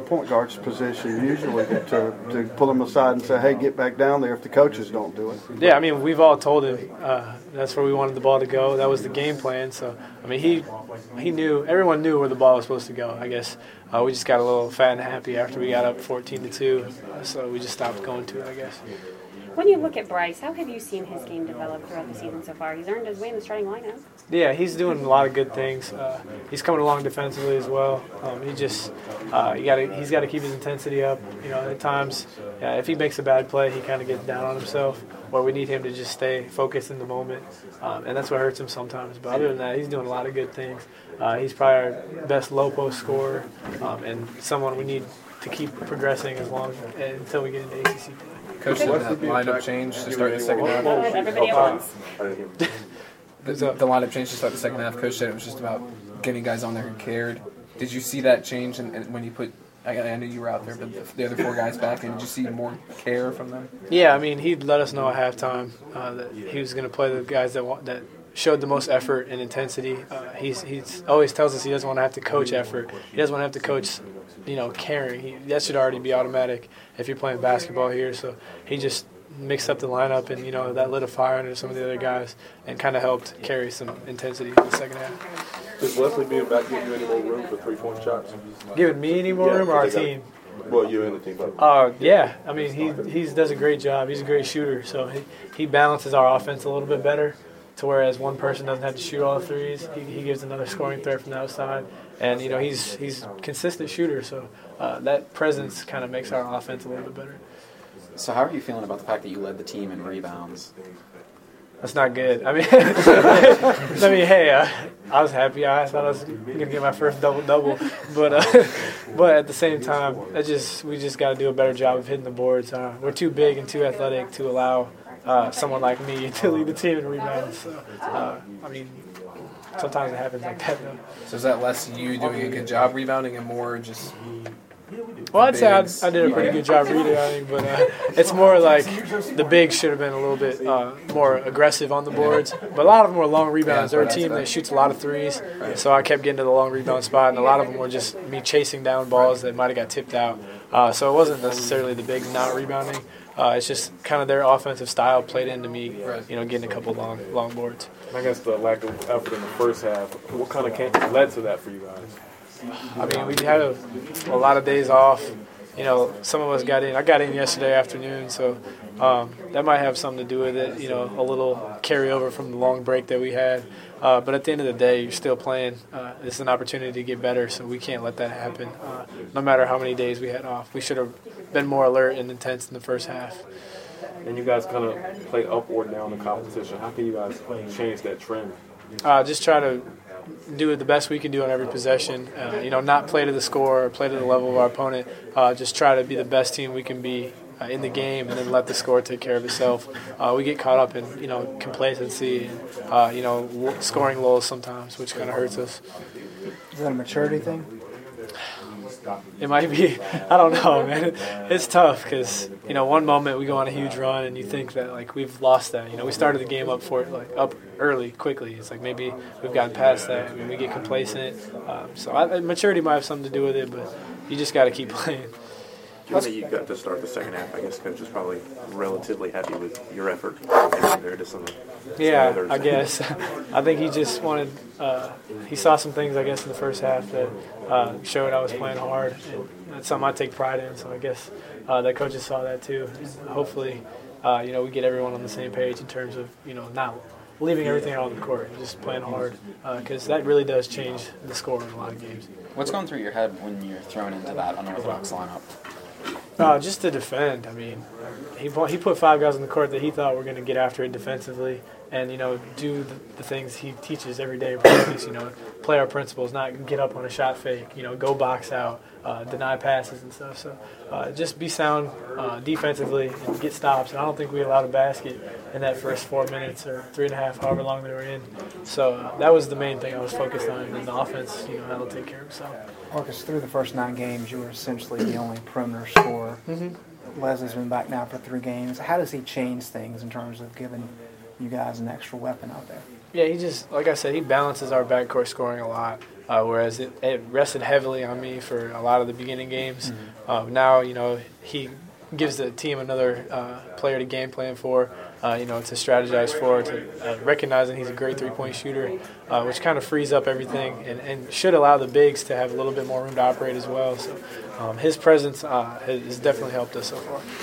point guard's position usually to pull him aside and say, hey, get back down there if the coaches don't do it. Yeah, I mean, we've all told him that's where we wanted the ball to go. That was the game plan. So, I mean, he knew, everyone knew where the ball was supposed to go. I guess we just got a little fat and happy after we got up 14-2, so we just stopped going to it, I guess. When you look at Bryce, how have you seen his game develop throughout the season so far? He's earned his way in the starting lineup. Yeah, he's doing a lot of good things. He's coming along defensively as well. He's got to keep his intensity up. You know, at times, if he makes a bad play, he kind of gets down on himself. Or we need him to just stay focused in the moment, and that's what hurts him sometimes. But other than that, he's doing a lot of good things. He's probably our best low post scorer, and someone we need to keep progressing until we get into ACC play. Coach, did that lineup change to start the second half? Everybody at once. The lineup changed to start the second half. Coach said it was just about getting guys on there who cared. Did you see that change and when you put – I know you were out there, but the other four guys back in, did you see more care from them? Yeah, I mean, he'd let us know at halftime that he was going to play the guys that showed the most effort and intensity. He's always tells us he doesn't want to have to coach effort. He doesn't want to have to coach, caring. That should already be automatic if you're playing basketball here. So he just mixed up the lineup and, that lit a fire under some of the other guys and kind of helped carry some intensity in the second half. Does Wesley being back give you any more room for three-point shots? Giving me any more room or our team? Well, you and the team. Yeah. I mean, he does a great job. He's a great shooter. So he balances our offense a little bit better to whereas one person doesn't have to shoot all the threes. He gives another scoring threat from the outside. And, he's a consistent shooter. So that presence kind of makes our offense a little bit better. So how are you feeling about the fact that you led the team in rebounds? That's not good. I mean, hey, I was happy. I thought I was going to get my first double-double. But at the same time, we just got to do a better job of hitting the boards. We're too big and too athletic to allow someone like me to lead the team in rebounds. So, I mean, sometimes it happens like that, though. So is that less you doing a good job rebounding and more just... Well, I'd say I did a pretty good job rebounding, but it's more like the bigs should have been a little bit more aggressive on the boards. But a lot of them were long rebounds. They're a team that shoots a lot of threes, so I kept getting to the long rebound spot, and a lot of them were just me chasing down balls that might have got tipped out. So it wasn't necessarily the bigs not rebounding. It's just kind of their offensive style played into me, getting a couple long boards. I guess the lack of effort in the first half, what kind of led to that for you guys? I mean, we had a lot of days off. Some of us got in. I got in yesterday afternoon, so that might have something to do with it, a little carryover from the long break that we had. But at the end of the day, you're still playing. It's an opportunity to get better, so we can't let that happen. No matter how many days we had off, we should have been more alert and intense in the first half. And you guys kind of play up or down the competition. How can you guys change that trend? Just try to do the best we can do on every possession. Not play to the score or play to the level of our opponent. Just try to be the best team we can be in the game, and then let the score take care of itself. We get caught up in complacency and scoring lulls sometimes, which kind of hurts us. Is that a maturity thing? It might be. I don't know, man. It's tough because one moment we go on a huge run and you think that we've lost that. We started the game up early, quickly. It's like maybe we've gotten past that. I mean, we get complacent. So maturity might have something to do with it, but you just got to keep playing. Given that you got to start the second half, I guess Coach is probably relatively happy with your effort compared to some others. I guess. I think he just wanted he saw some things, I guess, in the first half that showed I was playing hard. And that's something I take pride in, so I guess that coaches saw that too. And hopefully, we get everyone on the same page in terms of, not leaving everything out on the court and just playing hard because that really does change the score in a lot of games. What's going through your head when you're thrown into that unorthodox lineup? Just to defend. I mean, he put 5 guys on the court that he thought were going to get after it defensively and, do the things he teaches every day in practice, play our principles, not get up on a shot fake, go box out, deny passes and stuff. So just be sound defensively and get stops. And I don't think we allowed a basket in that first 4 minutes or 3.5, however long they were in. So that was the main thing I was focused on. And the offense, that'll take care of itself. Marcus, through the first 9 games, you were essentially the only perimeter scorer. Mm-hmm. Leslie's been back now for 3 games. How does he change things in terms of giving you guys an extra weapon out there? Yeah, he just, like I said, he balances our backcourt scoring a lot. whereas it rested heavily on me for a lot of the beginning games. Now, he gives the team another player to game plan for, to strategize for, to recognizing he's a great three-point shooter, which kind of frees up everything and should allow the bigs to have a little bit more room to operate as well. So his presence has definitely helped us so far.